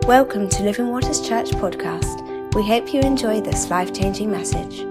Welcome to Living Waters Church podcast. We hope you enjoy this life-changing message.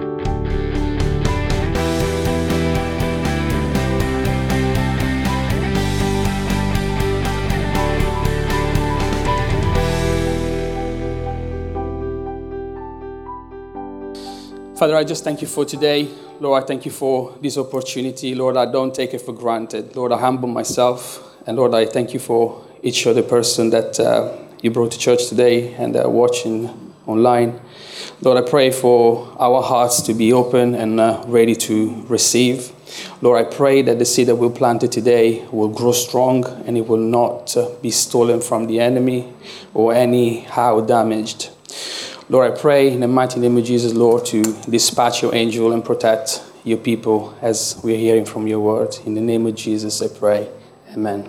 Father, I just thank you for today. Lord, I thank you for this opportunity. Lord, I don't take it for granted. Lord, I humble myself. And Lord, I thank you for each other person that you brought to church today and watching online. Lord, I pray for our hearts to be open and ready to receive. Lord, I pray that the seed that we planted today will grow strong and it will not be stolen from the enemy or anyhow damaged. Lord, I pray in the mighty name of Jesus, Lord, to dispatch your angel and protect your people as we're hearing from your word. In the name of Jesus, I pray. Amen.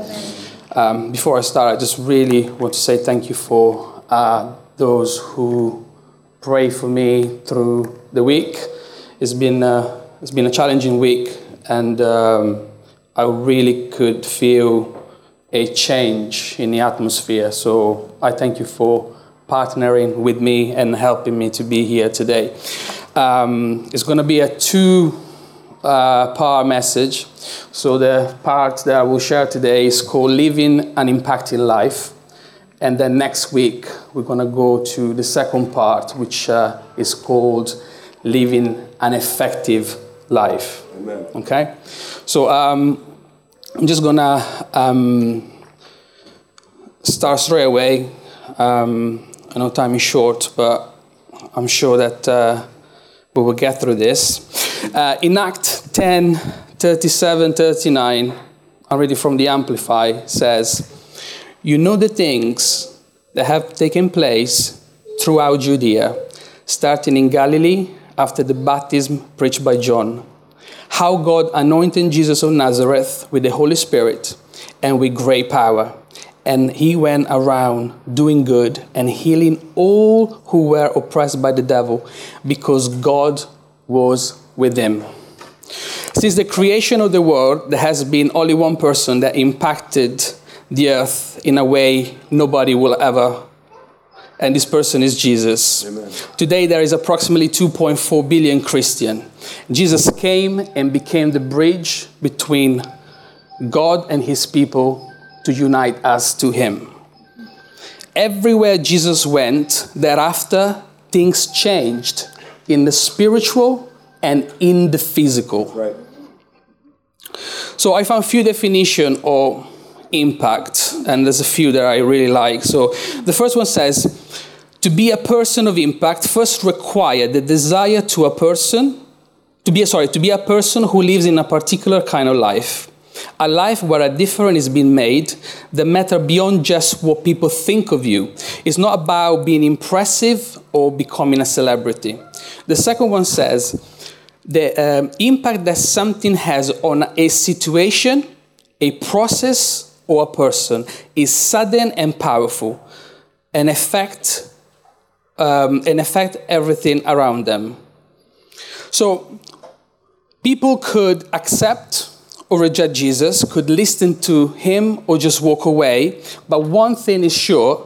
Before I start, I just really want to say thank you for those who pray for me through the week. It's been a challenging week, and I really could feel a change in the atmosphere. So I thank you for partnering with me and helping me to be here today. It's going to be a two-part message. So the part that I will share today is called Living an Impacting Life. And then next week, we're going to go to the second part, which is called Living an Effective Life. Amen. Okay? So I'm just going to start straight away. I know time is short, but I'm sure that we will get through this. In Act 10, 37, 39, I read it from the Amplify, says, "You know the things that have taken place throughout Judea, starting in Galilee after the baptism preached by John, how God anointed Jesus of Nazareth with the Holy Spirit and with great power. And he went around doing good and healing all who were oppressed by the devil, because God was with him." Since the creation of the world, there has been only one person that impacted the earth in a way nobody will ever, and this person is Jesus. Amen. Today there is approximately 2.4 billion Christians. Jesus came and became the bridge between God and his people to unite us to him. Everywhere Jesus went, thereafter, things changed in the spiritual and in the physical. Right. So I found a few definitions of impact, and there's a few that I really like. So the first one says, to be a person of impact first require the desire to be a person who lives in a particular kind of life. A life where a difference is being made that matter beyond just what people think of you. It's not about being impressive or becoming a celebrity. The second one says, the impact that something has on a situation, a process, or a person is sudden and powerful and affect everything around them. So people could accept or reject Jesus, could listen to him or just walk away. But one thing is sure,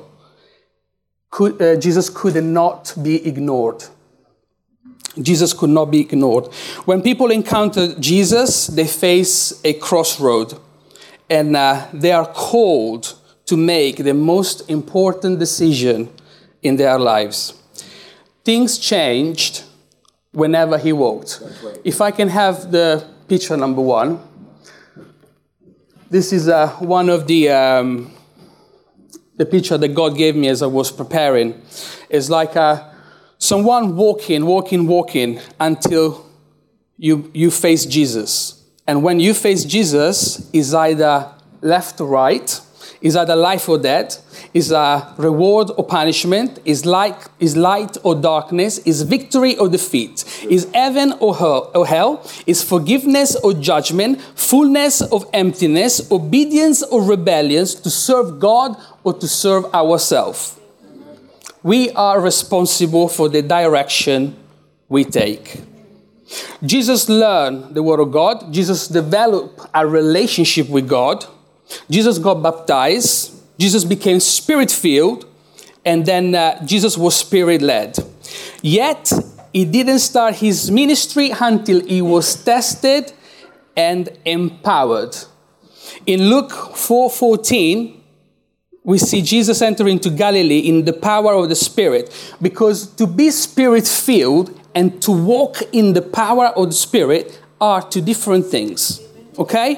Jesus could not be ignored. Jesus could not be ignored. When people encounter Jesus, they face a crossroad. And they are called to make the most important decision in their lives. Things changed whenever he walked. Right. If I can have the picture number 1. This is one of the picture that God gave me as I was preparing. It's like someone walking until you face Jesus. And when you face Jesus, is either left or right, is either life or death, is a reward or punishment, is light or darkness, is victory or defeat, is heaven or hell, is forgiveness or judgment, fullness of emptiness, obedience or rebellion, to serve God or to serve ourselves. We are responsible for the direction we take. Jesus learned the Word of God. Jesus developed a relationship with God. Jesus got baptized. Jesus became spirit-filled, and then Jesus was spirit-led. Yet, he didn't start his ministry until he was tested and empowered. In Luke 4:14, we see Jesus enter into Galilee in the power of the Spirit, because to be spirit-filled and to walk in the power of the Spirit are two different things. Okay?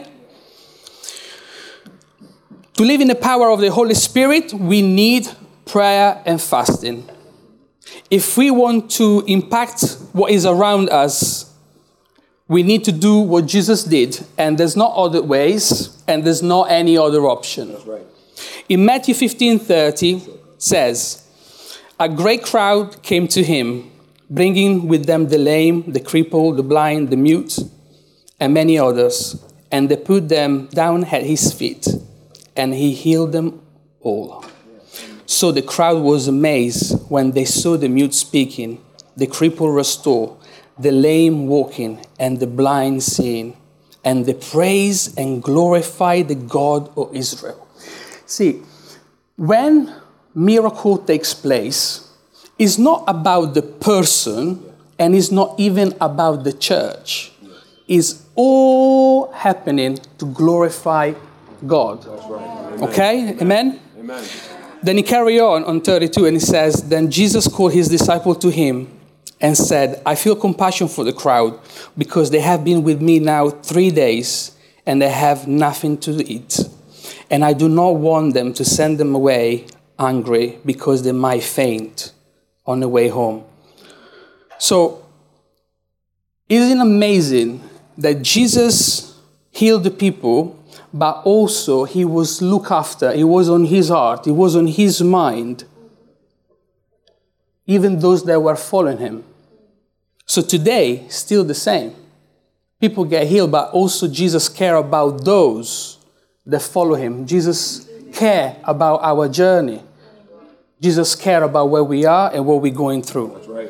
To live in the power of the Holy Spirit, we need prayer and fasting. If we want to impact what is around us, we need to do what Jesus did, and there's no other ways, and there's not any other option. That's right. In Matthew 15:30 says, a great crowd came to him, bringing with them the lame, the crippled, the blind, the mute, and many others, and they put them down at his feet, and he healed them all. So the crowd was amazed when they saw the mute speaking, the crippled restored, the lame walking, and the blind seeing, and they praised and glorified the God of Israel. See, when miracle takes place, it's not about the person, and it's not even about the church. It's all happening to glorify God. That's right. Okay? Amen? Amen. Then he carry on 32, and he says, then Jesus called his disciple to him and said, I feel compassion for the crowd, because they have been with me now 3 days, and they have nothing to eat. And I do not want them to send them away hungry, because they might faint on the way home. So, isn't it amazing that Jesus healed the people, but also he was looked after, it was on his heart, it was on his mind, even those that were following him. So today, still the same. People get healed, but also Jesus cares about those that follow him. Jesus cares about our journey. Jesus cares about where we are and what we're going through. That's right.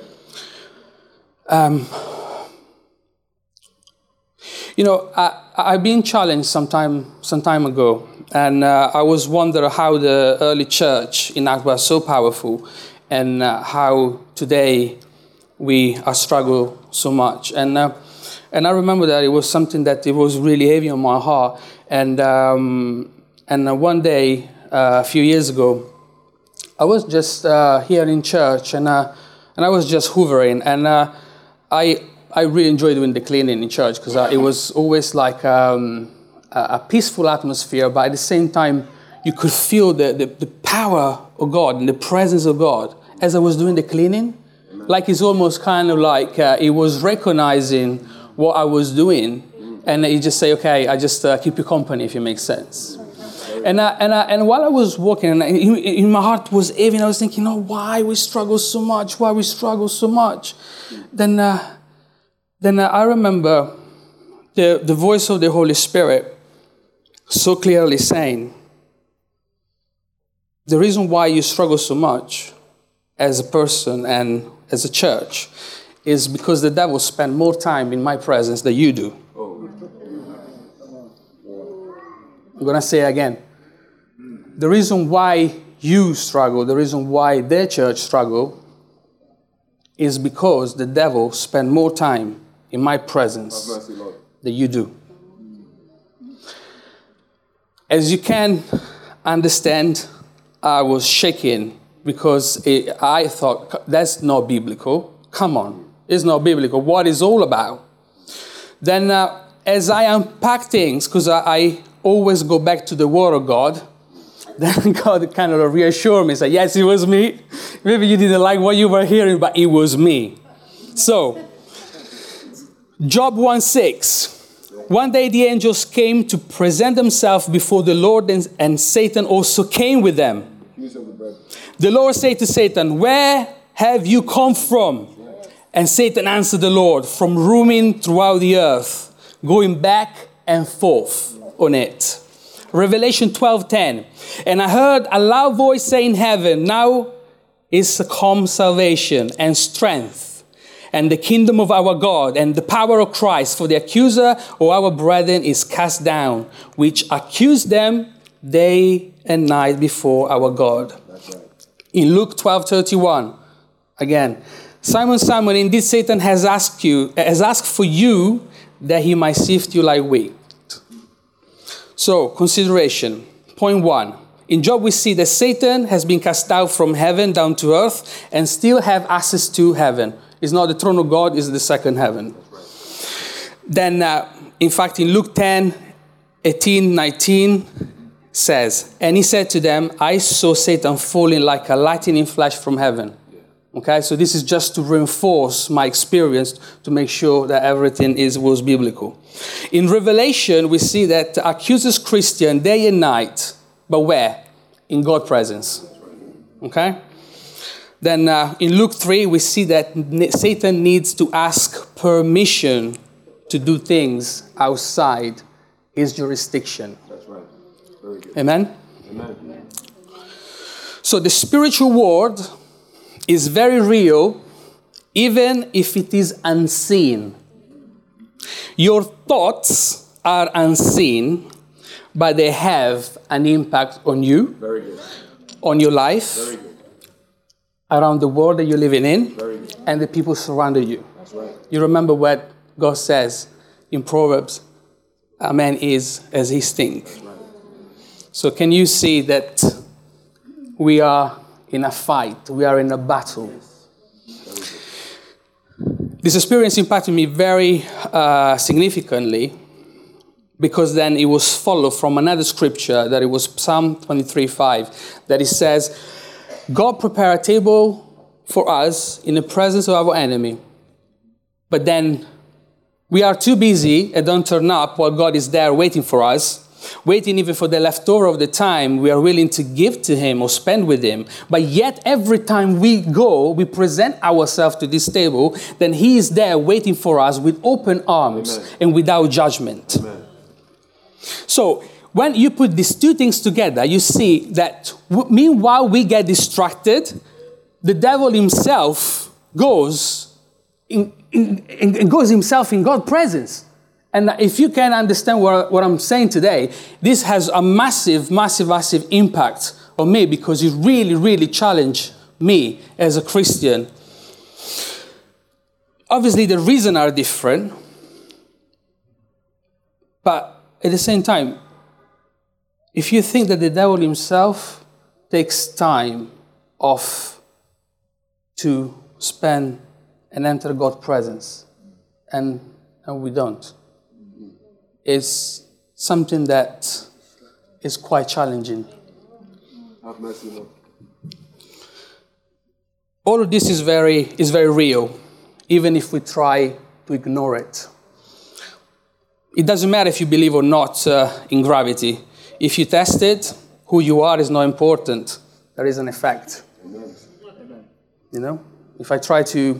I've been challenged some time ago, and I was wondering how the early church in Acts was so powerful, and how today we are struggle so much. And I remember that it was something that it was really heavy on my heart. And one day, a few years ago, I was just here in church, and I was just hoovering, and I really enjoyed doing the cleaning in church, because it was always like a peaceful atmosphere, but at the same time, you could feel the power of God and the presence of God as I was doing the cleaning. Like it's almost kind of like it was recognizing what I was doing, and he just say, okay, I just keep you company, if it makes sense. And while I was walking, and in my heart was heavy, and I was thinking, why we struggle so much? Why we struggle so much? Then I remember the voice of the Holy Spirit so clearly saying, the reason why you struggle so much as a person and as a church is because the devil spends more time in my presence than you do. I'm going to say it again. The reason why you struggle, the reason why their church struggle, is because the devil spends more time in my presence than you do. As you can understand, I was shaking, because I thought, that's not biblical. Come on, it's not biblical. What is all about? Then as I unpack things, because I always go back to the Word of God, then God kind of reassured me, said, yes, it was me. Maybe you didn't like what you were hearing, but it was me. So, Job 1:6. One day the angels came to present themselves before the Lord, and Satan also came with them. The Lord said to Satan, where have you come from? And Satan answered the Lord, from roaming throughout the earth, going back and forth on it. Revelation 12:10. And I heard a loud voice say in heaven, now is come salvation and strength, and the kingdom of our God, and the power of Christ. For the accuser of our brethren is cast down, which accused them day and night before our God. That's right. In Luke 12:31, again, Simon, Simon, indeed Satan has asked for you that he might sift you like wheat. So, consideration. Point 1. In Job we see that Satan has been cast out from heaven down to earth and still have access to heaven. It's not the throne of God, it's the second heaven. Then, in fact, in Luke 10:18-19 says, and he said to them, I saw Satan falling like a lightning flash from heaven. Okay, so this is just to reinforce my experience to make sure that everything was biblical. In Revelation, we see that accuses Christian day and night, but where? In God's presence. Okay? Then in Luke 3, we see that Satan needs to ask permission to do things outside his jurisdiction. That's right. Very good. Amen? Amen. So the spiritual world is very real, even if it is unseen. Your thoughts are unseen, but they have an impact on you, Very good. on your life, Very good. around the world that you're living in, Very good. and the people surrounding you. That's right. You remember what God says in Proverbs, a man is as he thinks. That's right. So can you see that we are in a fight, we are in a battle? This experience impacted me very significantly, because then it was followed from another scripture, that it was Psalm 23:5, that it says, God prepared a table for us in the presence of our enemy. But then we are too busy and don't turn up while God is there waiting for us, waiting even for the leftover of the time we are willing to give to him or spend with him. But yet every time we go, we present ourselves to this table, then he is there waiting for us with open arms. Amen. And without judgment. Amen. So when you put these two things together, you see that meanwhile we get distracted, the devil himself goes himself in God's presence. And if you can understand what I'm saying today, this has a massive, massive, massive impact on me, because it really, really challenged me as a Christian. Obviously, the reasons are different, but at the same time, if you think that the devil himself takes time off to spend and enter God's presence, and we don't, it's something that is quite challenging. Have mercy, Lord. All of this is very real, even if we try to ignore it. It doesn't matter if you believe or not in gravity. If you test it, who you are is not important. There is an effect. Amen. You know, if I try to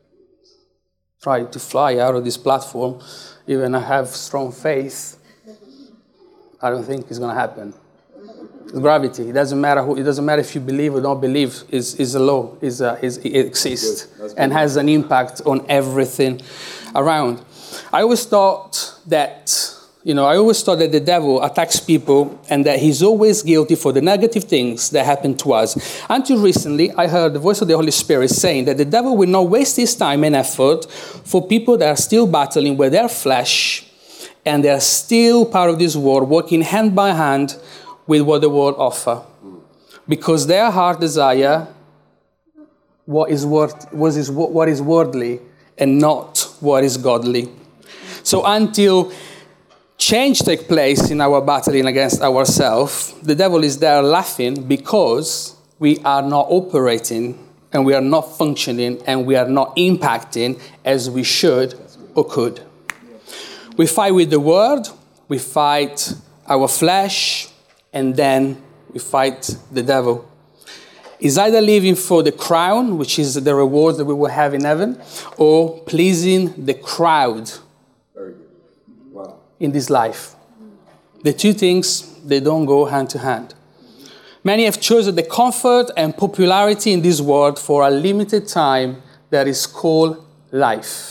fly out of this platform, even I have strong faith, I don't think it's going to happen. Gravity. It doesn't matter who. It doesn't matter if you believe or don't believe. Is a law. It exists and has an impact on everything around. I always thought that the devil attacks people and that he's always guilty for the negative things that happen to us. Until recently, I heard the voice of the Holy Spirit saying that the devil will not waste his time and effort for people that are still battling with their flesh and they are still part of this world, working hand by hand with what the world offers. Because their heart desire what is worldly and not what is godly. So until change takes place in our battling against ourselves, the devil is there laughing because we are not operating and we are not functioning and we are not impacting as we should or could. We fight with the word, we fight our flesh, and then we fight the devil. It's either living for the crown, which is the rewards that we will have in heaven, or pleasing the crowd in this life. The two things, they don't go hand to hand. Many have chosen the comfort and popularity in this world for a limited time that is called life.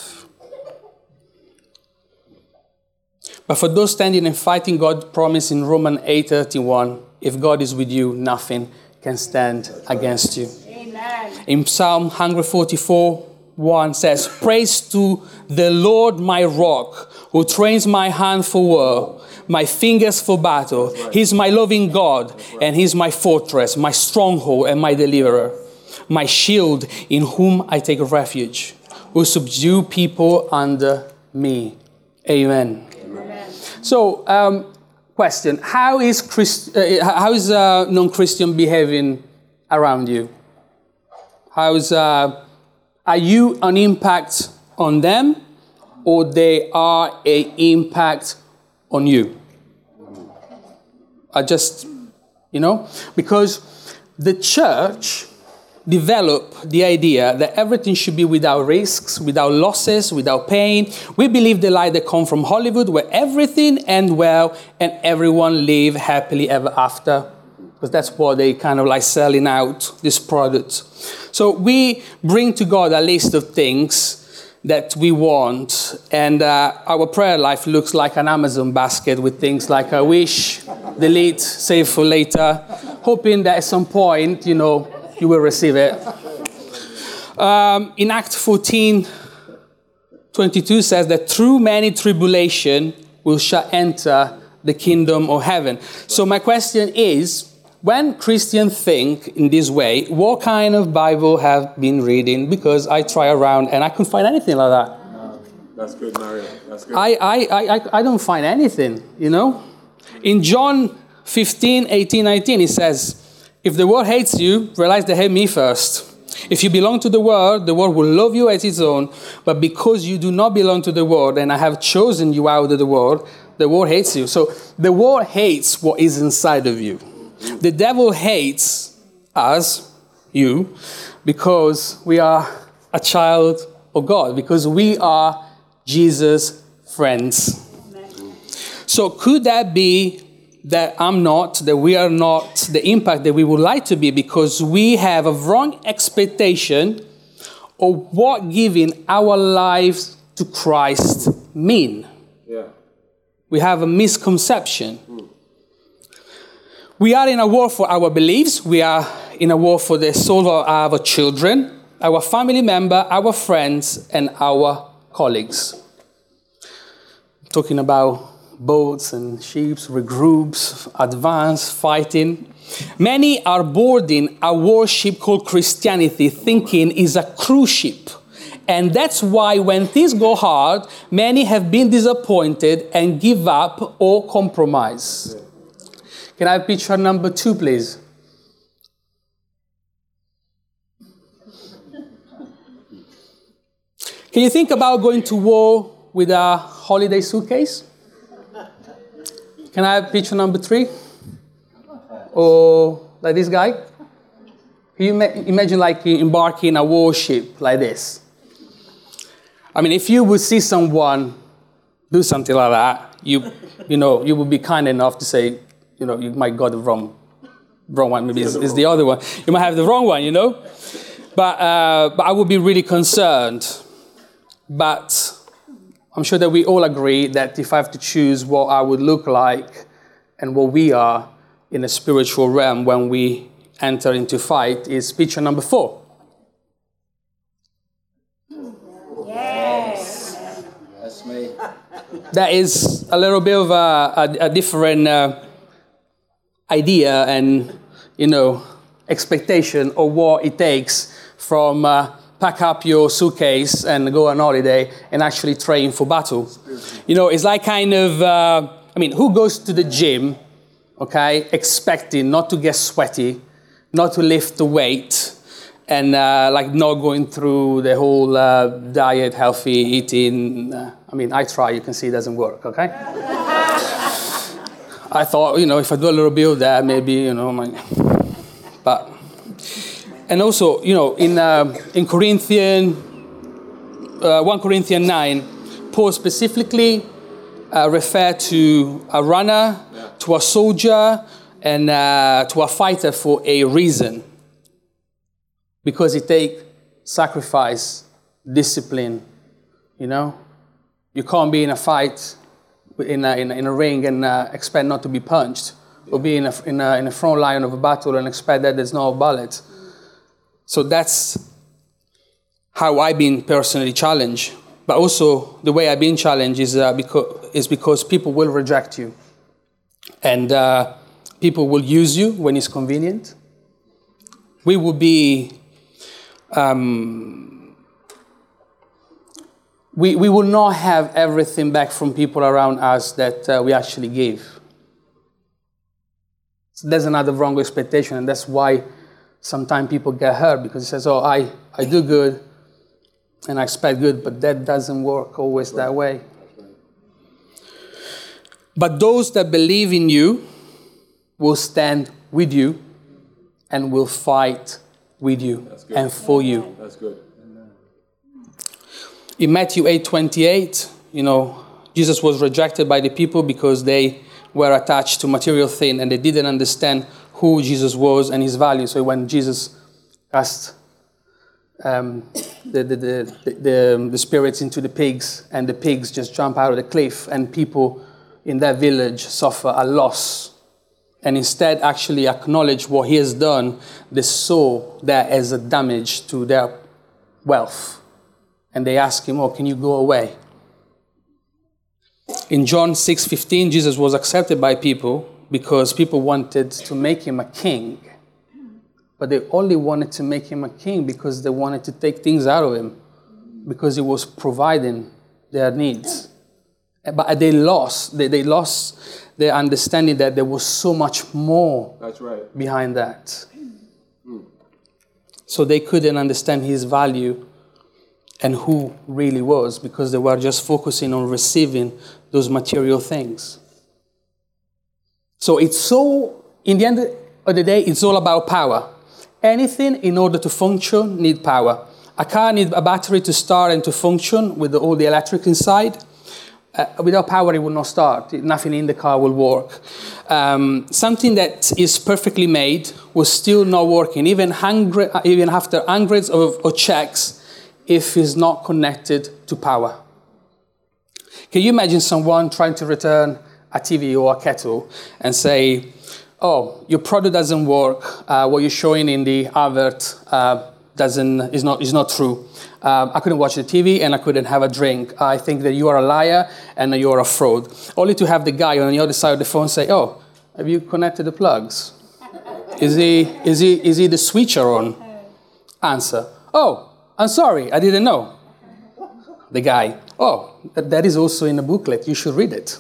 But for those standing and fighting God's promise in Romans 8:31, if God is with you, nothing can stand against you. Amen. In Psalm 144:1 says, praise to the Lord my rock, who trains my hand for war, my fingers for battle. Right. He's my loving God, and he's my fortress, my stronghold and my deliverer, my shield in whom I take refuge, who subdue people under me. Amen. Amen. So, question, how is non-Christian behaving around you? Are you an impact on them, or they are an impact on you? Because the church developed the idea that everything should be without risks, without losses, without pain. We believe the lie that comes from Hollywood, where everything ends well and everyone live happily ever after. Because that's what they kind of like selling out, this product. So we bring to God a list of things that we want, and our prayer life looks like an Amazon basket with things like I wish, delete, save for later, hoping that at some point, you will receive it. In Acts 14:22 says that through many tribulation we shall enter the kingdom of heaven. So my question is, when Christians think in this way, what kind of Bible have been reading? Because I try around and I couldn't find anything like that. No, that's good, Mario. That's good. I don't find anything, In John 15:18-19, it says, if the world hates you, realize they hate me first. If you belong to the world will love you as its own. But because you do not belong to the world, and I have chosen you out of the world hates you. So the world hates what is inside of you. The devil hates us, you, because we are a child of God, because we are Jesus' friends. So could that be that we are not the impact that we would like to be, because we have a wrong expectation of what giving our lives to Christ mean? Yeah. We have a misconception. We are in a war for our beliefs. We are in a war for the soul of our children, our family member, our friends, and our colleagues. I'm talking about boats and ships, regroups, advance, fighting. Many are boarding a warship called Christianity, thinking it's a cruise ship. And that's why when things go hard, many have been disappointed and give up or compromise. Yeah. Can I have picture number 2, please? Can you think about going to war with a holiday suitcase? Can I have picture number 3? Or like this guy? Can you imagine like embarking in a warship like this? I mean, if you would see someone do something like that, you would be kind enough to say, you might got the wrong one. Maybe it's the other one. You might have the wrong one, But I would be really concerned. But I'm sure that we all agree that if I have to choose what I would look like and what we are in a spiritual realm when we enter into fight, is picture number 4. Yes. That's me. That is a little bit of a different idea and, expectation of what it takes from pack up your suitcase and go on holiday and actually train for battle. It's like kind of, who goes to the gym, okay, expecting not to get sweaty, not to lift the weight, and not going through the whole diet, healthy eating. I try, you can see it doesn't work, okay? I thought, if I do a little bit of that, maybe, but, and also, in 1 Corinthians 9, Paul specifically referred to a runner, to a soldier, and to a fighter for a reason. Because it takes sacrifice, discipline, You can't be in a fight, in a ring and expect not to be punched or be in a front line of a battle and expect that there's no bullets. So that's how I've been personally challenged. But also the way I've been challenged is because people will reject you. And people will use you when it's convenient. We will be... We will not have everything back from people around us that we actually gave. So there's another wrong expectation, and that's why sometimes people get hurt, because it says, oh, I do good, and I expect good, but that doesn't work always that way. But those that believe in you will stand with you and will fight with you and for you. That's good. In Matthew 8:28, Jesus was rejected by the people because they were attached to material things and they didn't understand who Jesus was and his value. So when Jesus cast the spirits into the pigs, and the pigs just jump out of the cliff, and people in that village suffer a loss, and instead actually acknowledge what he has done, they saw that as a damage to their wealth. And they ask him, oh, can you go away? In John 6:15, Jesus was accepted by people because people wanted to make him a king. But they only wanted to make him a king because they wanted to take things out of him, because he was providing their needs. But they lost their understanding that there was so much more behind that. So they couldn't understand his value and who really was, because they were just focusing on receiving those material things. So in the end of the day, it's all about power. Anything in order to function need power. A car needs a battery to start and to function with all the electric inside. Without power, it will not start. Nothing in the car will work. Something that is perfectly made was still not working, even after hundreds of checks, if it's not connected to power. Can you imagine someone trying to return a TV or a kettle and say, oh, your product doesn't work, what you're showing in the advert is not true. I couldn't watch the TV and I couldn't have a drink. I think that you are a liar and you are a fraud. Only to have the guy on the other side of the phone say, oh, have you connected the plugs? Is he the switcher on? Answer, oh, I'm sorry, I didn't know. The guy, oh, that is also in the booklet, you should read it.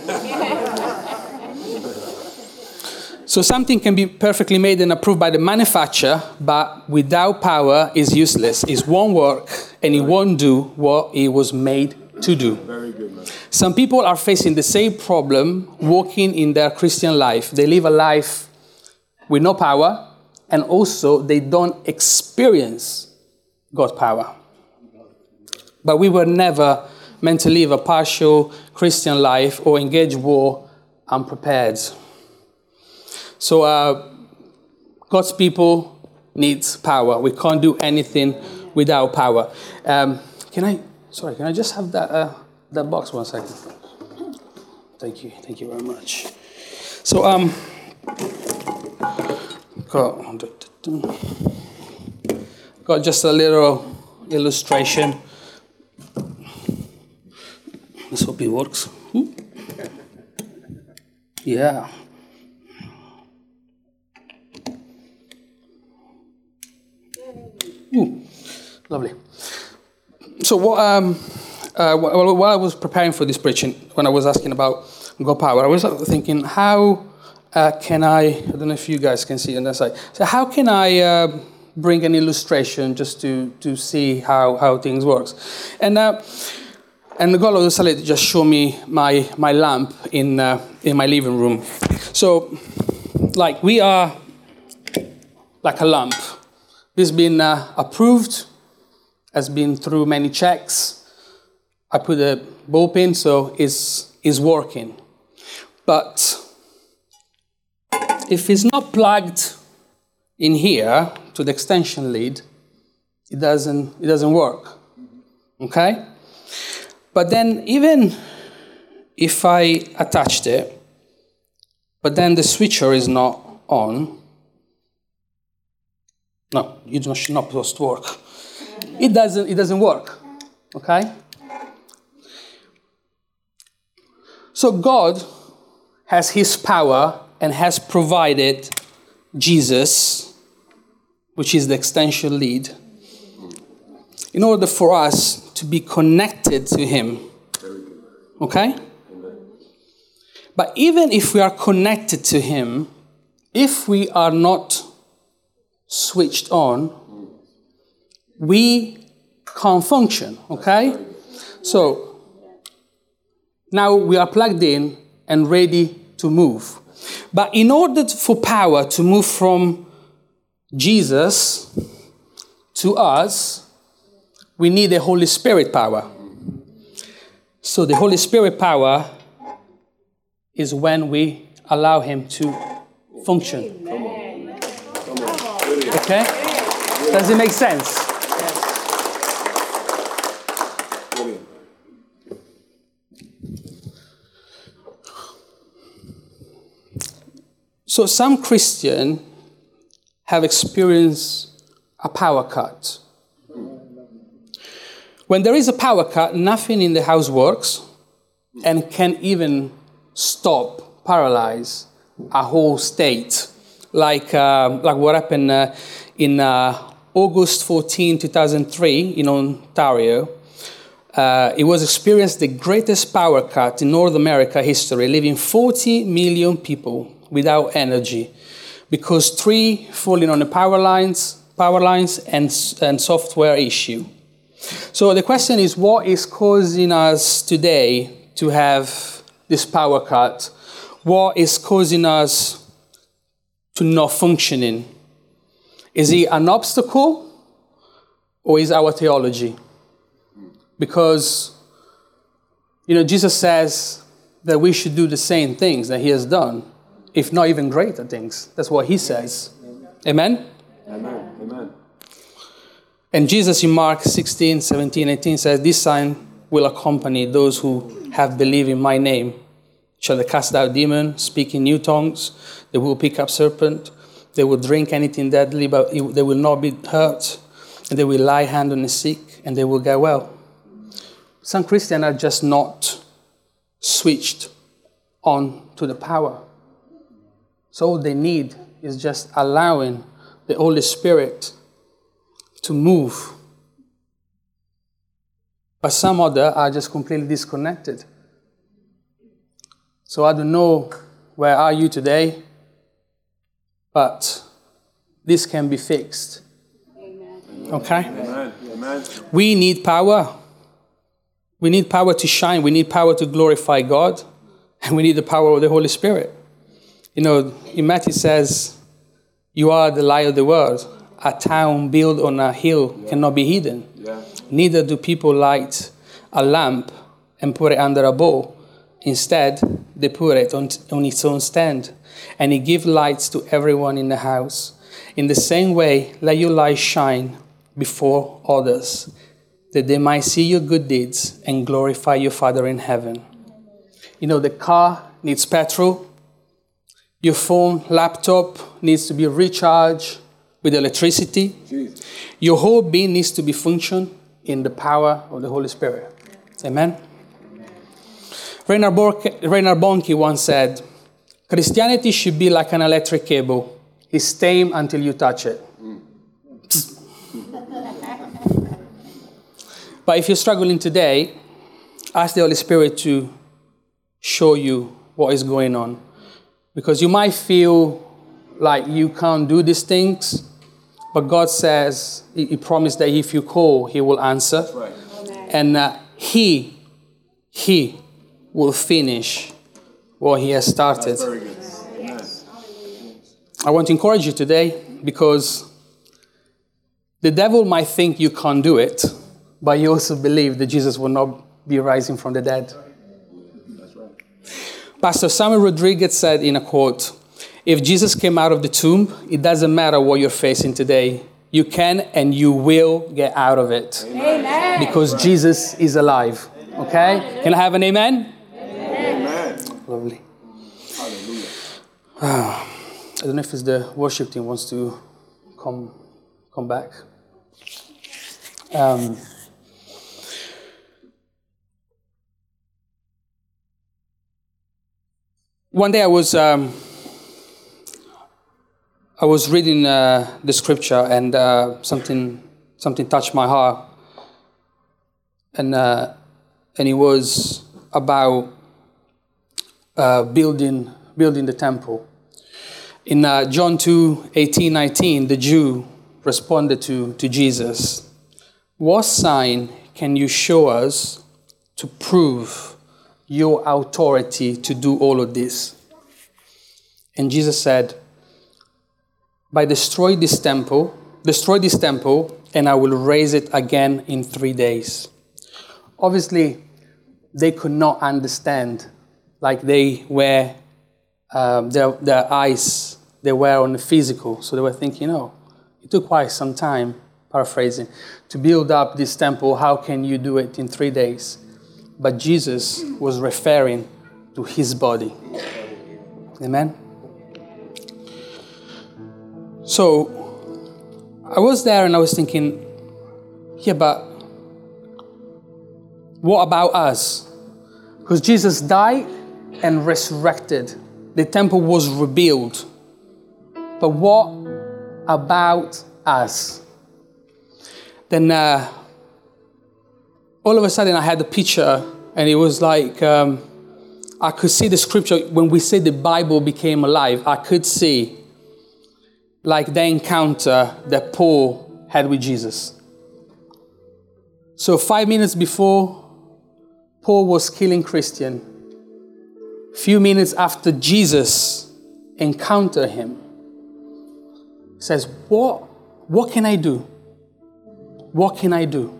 So something can be perfectly made and approved by the manufacturer, but without power is useless. It won't work, and it won't do what it was made to do. Very good, man. Some people are facing the same problem walking in their Christian life. They live a life with no power, and also they don't experience God's power. But we were never meant to live a partial Christian life or engage war unprepared. So God's people needs power. We can't do anything without power. Can I just have that box 1 second? Thank you very much. So got just a little illustration. Let's hope it works. Yeah. Lovely. So while I was preparing for this preaching, when I was asking about God power, I was thinking, how can I don't know if you guys can see on that side. So how can I bring an illustration just to see how things works? And God decided to just show me my lamp in my living room. So, like, we are like a lamp. This has been approved, has been through many checks. I put a bulb in, so it's working. But if it's not plugged in here to the extension lead, it doesn't work. Okay? But then even if I attached it, but then the switcher is not on. No, you're not supposed to work. It doesn't work. Okay? So God has his power and has provided Jesus, which is the extension lead, in order for us to be connected to him. Okay? But even if we are connected to him, if we are not switched on, we can't function. Okay? So, now we are plugged in and ready to move. But in order for power to move from Jesus to us, we need the Holy Spirit power. So the Holy Spirit power is when we allow him to function. Okay? Does it make sense? So some Christians have experienced a power cut. When there is a power cut, nothing in the house works and can even stop, paralyze a whole state. Like what happened in August 14, 2003 in Ontario. It was experienced the greatest power cut in North America history, leaving 40 million people without energy because tree falling on the power lines and software issue. So the question is, what is causing us today to have this power cut? What is causing us to not functioning? Is it an obstacle or is our theology? Because, Jesus says that we should do the same things that he has done, if not even greater things. That's what he says. Amen? Amen. Amen. And Jesus in Mark 16, 17, 18 says, "This sign will accompany those who have believed in my name. Shall they cast out demons, speak in new tongues, they will pick up serpent, they will drink anything deadly, but they will not be hurt, and they will lay hand on the sick, and they will get well." Some Christians are just not switched on to the power. So all they need is just allowing the Holy Spirit to move. But some other are just completely disconnected. So I don't know where are you today, but this can be fixed. Amen. Okay? Amen. Amen. We need power. We need power to shine. We need power to glorify God. And we need the power of the Holy Spirit. In Matthew says, "You are the light of the world. A town built on a hill cannot be hidden. Yeah. Neither do people light a lamp and put it under a bowl. Instead, they put it on its own stand, and it gives light to everyone in the house. In the same way, let your light shine before others, that they might see your good deeds and glorify your Father in heaven." The car needs petrol. Your phone, laptop needs to be recharged with electricity. Jesus. Your whole being needs to be functioned in the power of the Holy Spirit. Amen? Reinhard Bonnke once said, "Christianity should be like an electric cable. It's tame until you touch it." But if you're struggling today, ask the Holy Spirit to show you what is going on. Because you might feel like you can't do these things, but God says, He promised that if you call, He will answer. That's right. And He will finish what He has started. That's very good. Amen. I want to encourage you today, because the devil might think you can't do it, but you also believe that Jesus will not be rising from the dead. That's right. Pastor Samuel Rodriguez said in a quote, "If Jesus came out of the tomb, it doesn't matter what you're facing today. You can and you will get out of it." Amen. Because Jesus is alive. Okay? Can I have an amen? Amen. Lovely. Hallelujah. I don't know if it's the worship team wants to come back. One day I was reading the scripture, and something touched my heart, and it was about building the temple. In John 2:18-19, the Jew responded to Jesus, "What sign can you show us to prove your authority to do all of this?" And Jesus said, destroy this temple, and I will raise it again in 3 days. Obviously, they could not understand, like they were, their eyes, they were on the physical. So they were thinking, it took quite some time, paraphrasing, to build up this temple. How can you do it in 3 days? But Jesus was referring to his body. Amen? So I was there and I was thinking, yeah, but what about us? Because Jesus died and resurrected. The temple was rebuilt. But what about us? Then all of a sudden I had a picture, and it was like I could see the scripture. When we say the Bible became alive, I could see like the encounter that Paul had with Jesus. So 5 minutes before Paul was killing Christian, few minutes after Jesus encountered him, he says, what can I do? What can I do?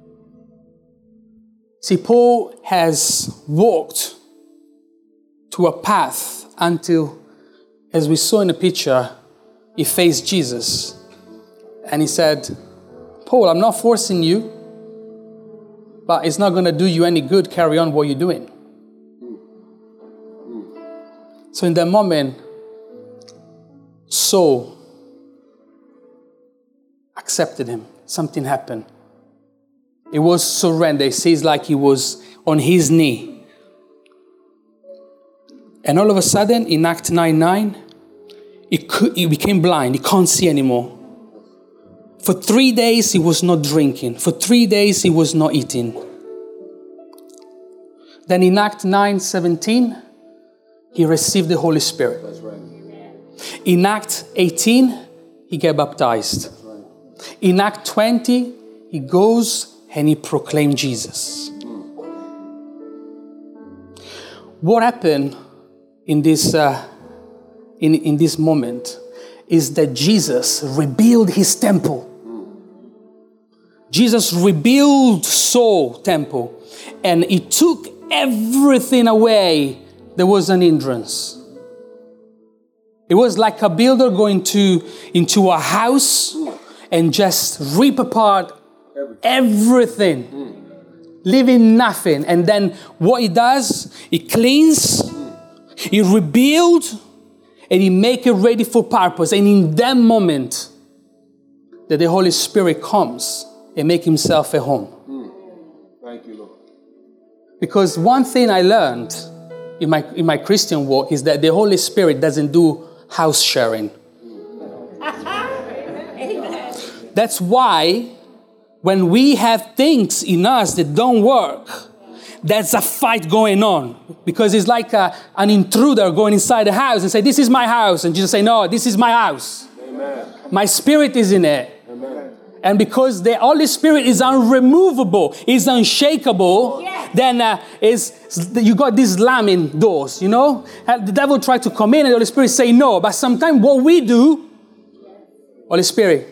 See, Paul has walked to a path until, as we saw in the picture, he faced Jesus. And he said, Paul, I'm not forcing you, but it's not going to do you any good. Carry on what you're doing. So in that moment, Saul accepted him. Something happened. It was surrender. It says like he was on his knee. And all of a sudden, in Acts 9:9, he became blind. He can't see anymore. For 3 days, he was not drinking. For 3 days, he was not eating. Then in Acts 9:17, he received the Holy Spirit. That's right. In Acts 18, he got baptized. In Acts 20, he goes and he proclaimed Jesus. What happened in this moment is that Jesus rebuilt his temple. Jesus rebuilt Saul's temple, and he took everything away. There was an hindrance. It was like a builder going into a house and just rip apart everything, leaving nothing. And then what he does, he cleans, he rebuilds, and he make it ready for purpose. And in that moment, that the Holy Spirit comes and make himself at home. Thank you, Lord. Because one thing I learned in my Christian walk is that the Holy Spirit doesn't do house sharing. That's why when we have things in us that don't work, there's a fight going on. Because it's like an intruder going inside the house and say, this is my house. And Jesus say, no, this is my house. Amen. My spirit is in it. Amen. And because the Holy Spirit is unremovable, is unshakable, then you got these slamming doors, The devil tried to come in and the Holy Spirit say no. But sometimes what we do, Holy Spirit,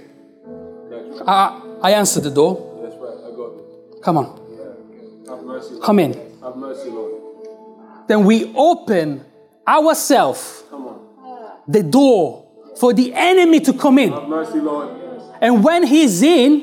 I answered the door. That's right. I got it. Come on. Have mercy. Come in. Have mercy, Lord. Then we open ourselves Come on. the door for the enemy to come in. Have mercy, Lord. And when he's in,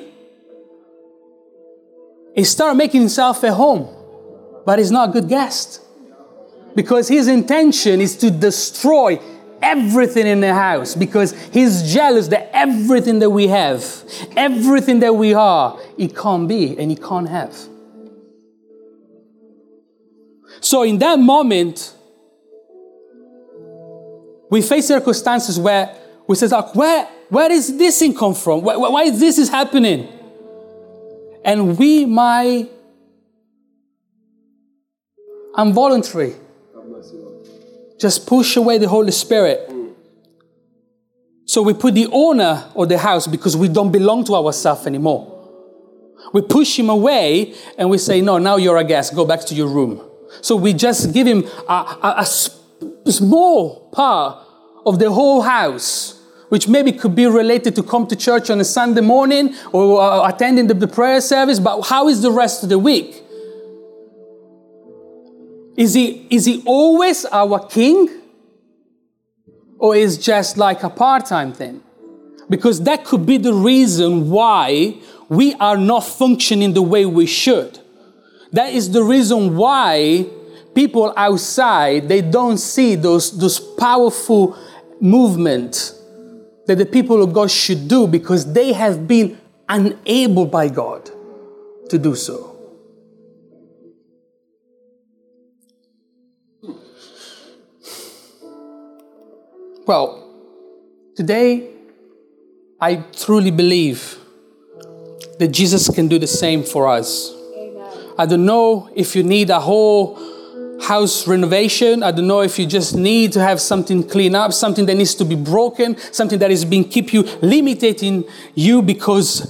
he starts making himself at home. But he's not a good guest. Because his intention is to destroy everything in the house because he's jealous that everything that we have, everything that we are, he can't be and he can't have. So in that moment, we face circumstances where we say, like, where is this thing come from? Why is this happening? And we might involuntarily just push away the Holy Spirit. So we put the owner of the house because we don't belong to ourselves anymore. We push him away and we say, no, now you're a guest. Go back to your room. So we just give him a small part of the whole house, which maybe could be related to come to church on a Sunday morning or attending the prayer service. But how is the rest of the week? Is he always our king? Or is just like a part-time thing? Because that could be the reason why we are not functioning the way we should. That is the reason why people outside, they don't see those powerful movements that the people of God should do because they have been unable by God to do so. Well, today, I truly believe that Jesus can do the same for us. Amen. I don't know if you need a whole house renovation. I don't know if you just need to have something clean up, something that needs to be broken, something that is being keep you limiting you because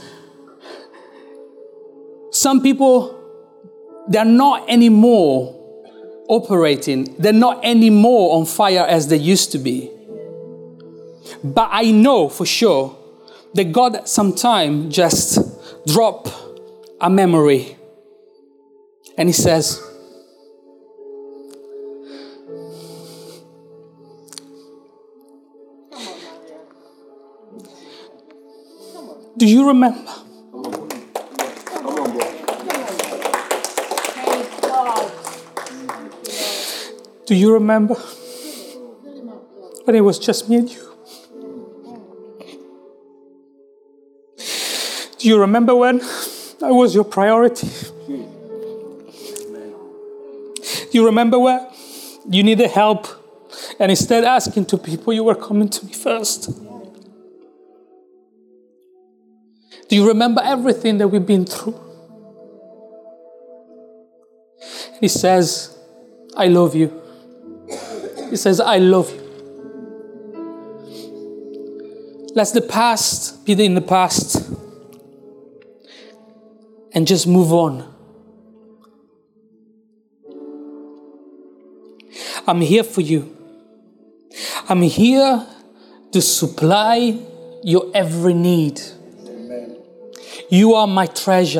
some people, they're not anymore operating. They're not anymore on fire as they used to be. But I know for sure that God sometimes just drop a memory and he says, do you remember? Do you remember when it was just me and you? Do you remember when I was your priority? Do you remember where you needed help and instead asking to people, you were coming to me first? Do you remember everything that we've been through? He says, I love you. He says, I love you. Let the past be in the past. And just move on. I'm here for you. I'm here to supply your every need. Amen. You are my treasure.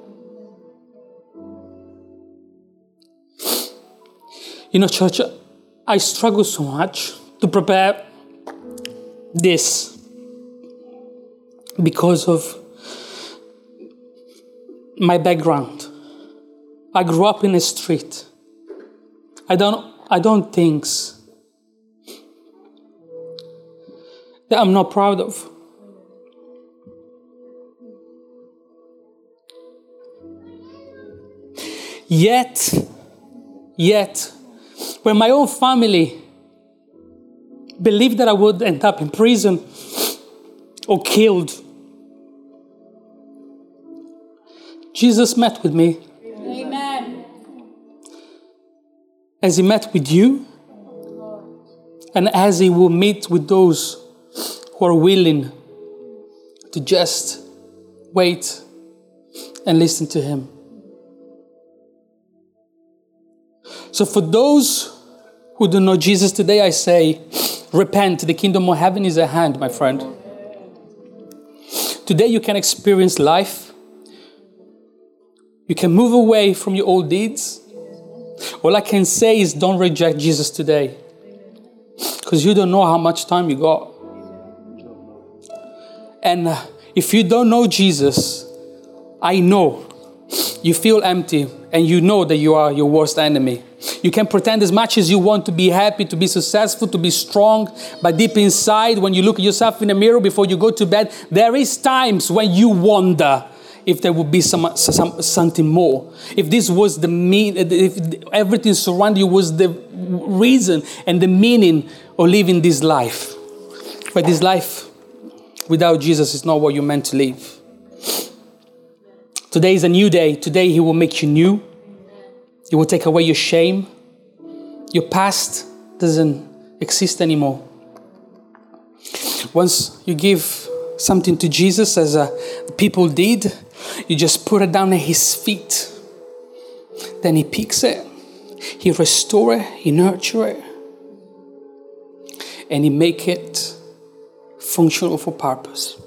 You know, church, I struggle so much to prepare this because of my background. I grew up in a street. I don't things that I'm not proud of. Yet, when my own family believed that I would end up in prison or killed, Jesus met with me. Amen. As he met with you, and as he will meet with those who are willing to just wait and listen to him. So for those who don't know Jesus today, I say, repent. The kingdom of heaven is at hand, my friend. Today you can experience life. You can move away from your old deeds. All I can say is don't reject Jesus today. Because you don't know how much time you got. And if you don't know Jesus, I know you feel empty and you know that you are your worst enemy. You can pretend as much as you want to be happy, to be successful, to be strong. But deep inside, when you look at yourself in the mirror before you go to bed, there is times when you wonder if there would be something more. If this was if everything surrounding you was the reason and the meaning of living this life. But this life without Jesus is not what you're meant to live. Today is a new day. Today He will make you new. He will take away your shame. Your past doesn't exist anymore. Once you give something to Jesus, as people did, you just put it down at His feet. Then He picks it. He restores it. He nurtures it. And He make it functional for purpose.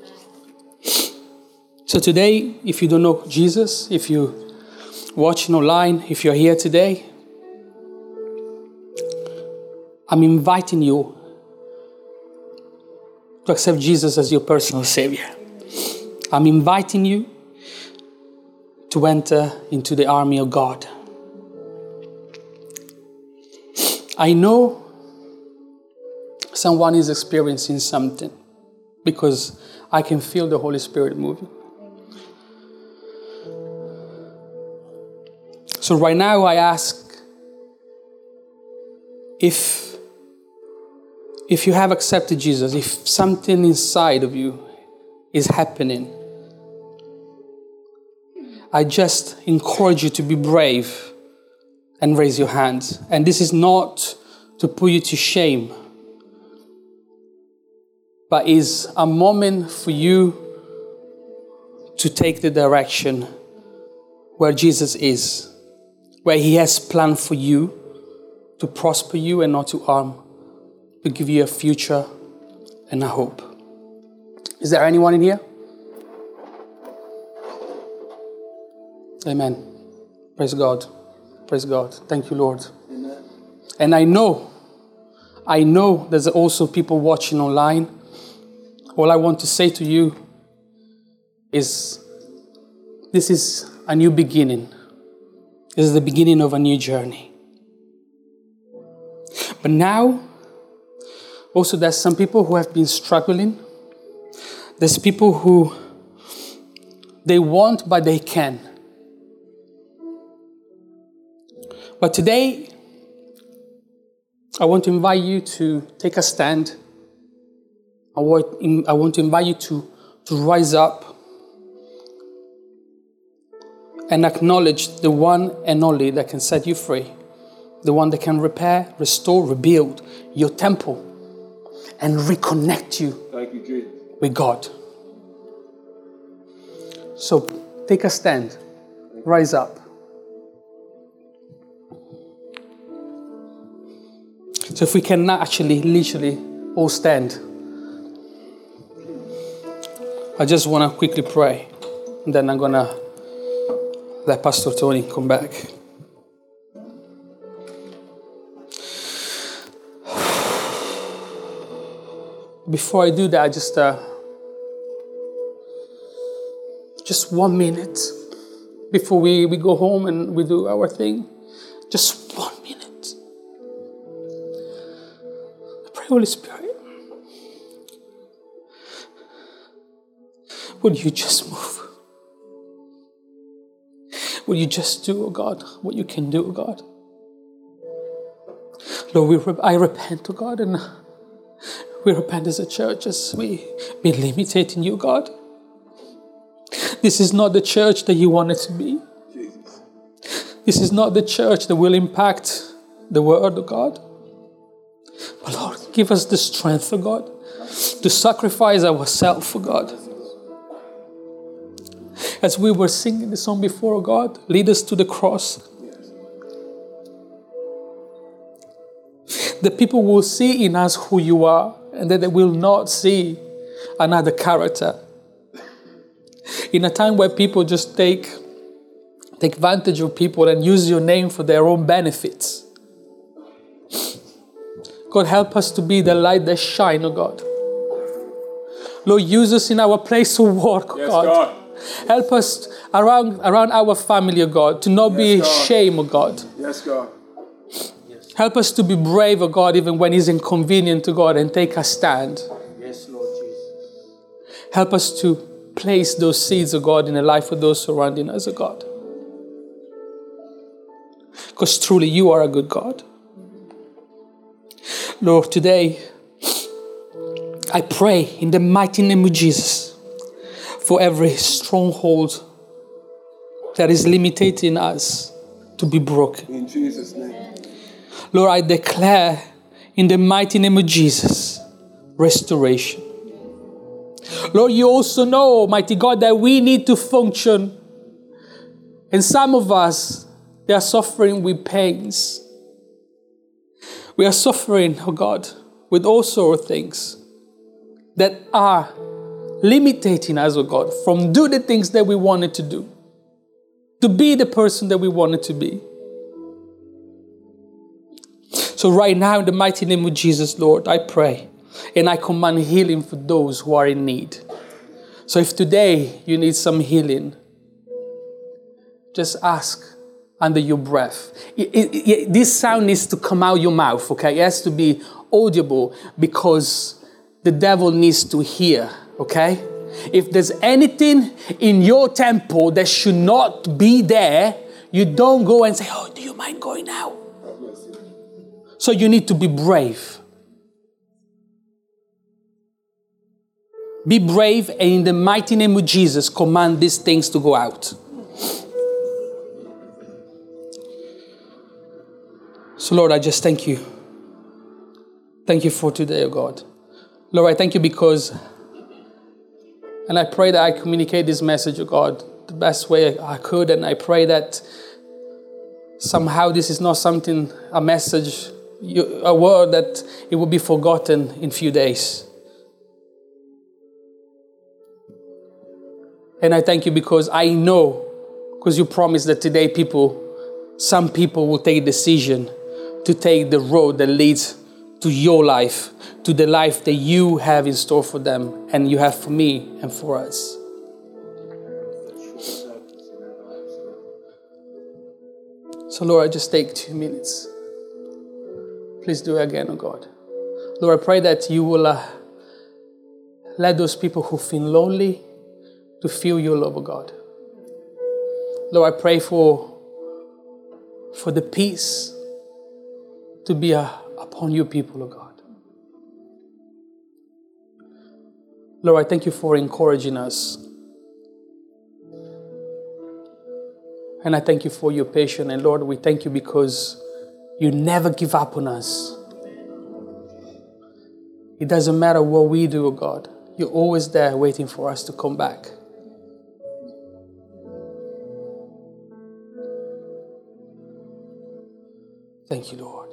So today, if you don't know Jesus, if you're watching online, if you're here today, I'm inviting you to accept Jesus as your personal Savior. I'm inviting you to enter into the army of God. I know someone is experiencing something because I can feel the Holy Spirit moving. So right now I ask if you have accepted Jesus, if something inside of you is happening, I just encourage you to be brave and raise your hands. And this is not to put you to shame, but is a moment for you to take the direction where Jesus is, where He has planned for you to prosper you and not to harm, to give you a future and a hope. Is there anyone in here? Amen. Praise God. Praise God. Thank you, Lord. Amen. And I know there's also people watching online. All I want to say to you is this is a new beginning. This is the beginning of a new journey. But now, also there's some people who have been struggling. There's people who they want but they can. But today, I want to invite you to take a stand. I want to invite you to rise up and acknowledge the one and only that can set you free. The one that can repair, restore, rebuild your temple and reconnect you Thank you, Jesus. with God. So take a stand. Rise up. So if we can actually, literally all stand, I just want to quickly pray. And then I'm going to let Pastor Tony come back. Before I do that, I just 1 minute before we go home and we do our thing. Just 1 minute. I pray, Holy Spirit, would you just move? Would you just do, oh God, what you can do, oh God? Lord, I repent, oh God, and we repent as a church as we be limited in you, God. This is not the church that you want it to be. Jesus. This is not the church that will impact the word of God. But Lord, give us the strength, oh God, to sacrifice ourselves, oh God. As we were singing the song before, oh God, lead us to the cross. The people will see in us who you are, and that they will not see another character. In a time where people just take advantage of people and use your name for their own benefits. God, help us to be the light that shines, oh God. Lord, use us in our place of work, oh Yes, God. God. Help us around our family, oh God, to not be ashamed, oh God. Yes, God. Help us to be brave, oh God, even when it's inconvenient to God, and take a stand. Yes, Lord Jesus. Help us to place those seeds, oh God, in the life of those surrounding us, oh God. Because truly you are a good God. Lord, today I pray in the mighty name of Jesus for every stronghold that is limiting us to be broken. In Jesus' name. Lord, I declare in the mighty name of Jesus, restoration. Lord, you also know, mighty God, that we need to function. And some of us, they are suffering with pains. We are suffering, oh God, with all sorts of things that are limiting us, oh God, from doing the things that we wanted to do, to be the person that we wanted to be. So right now, in the mighty name of Jesus, Lord, I pray and I command healing for those who are in need. So if today you need some healing, just ask under your breath. This sound needs to come out your mouth, okay? It has to be audible because the devil needs to hear, okay? If there's anything in your temple that should not be there, you don't go and say, oh, do you mind going out? So you need to be brave. Be brave, and in the mighty name of Jesus, command these things to go out. So Lord, I just thank you. Thank you for today, oh God. Lord, I thank you because, and I pray that I communicate this message, oh God, the best way I could. And I pray that somehow this is not something, a message, a word that it will be forgotten in a few days. And I thank you because I know, because you promised that today some people will take a decision to take the road that leads to your life, to the life that you have in store for them and you have for me and for us. So Lord, I just take 2 minutes. Please do it again, oh God. Lord, I pray that you will let those people who feel lonely to feel your love, oh God. Lord, I pray for the peace to be upon your people, oh God. Lord, I thank you for encouraging us. And I thank you for your patience. And Lord, we thank you because you never give up on us. It doesn't matter what we do, oh God. You're always there waiting for us to come back. Thank you, Lord.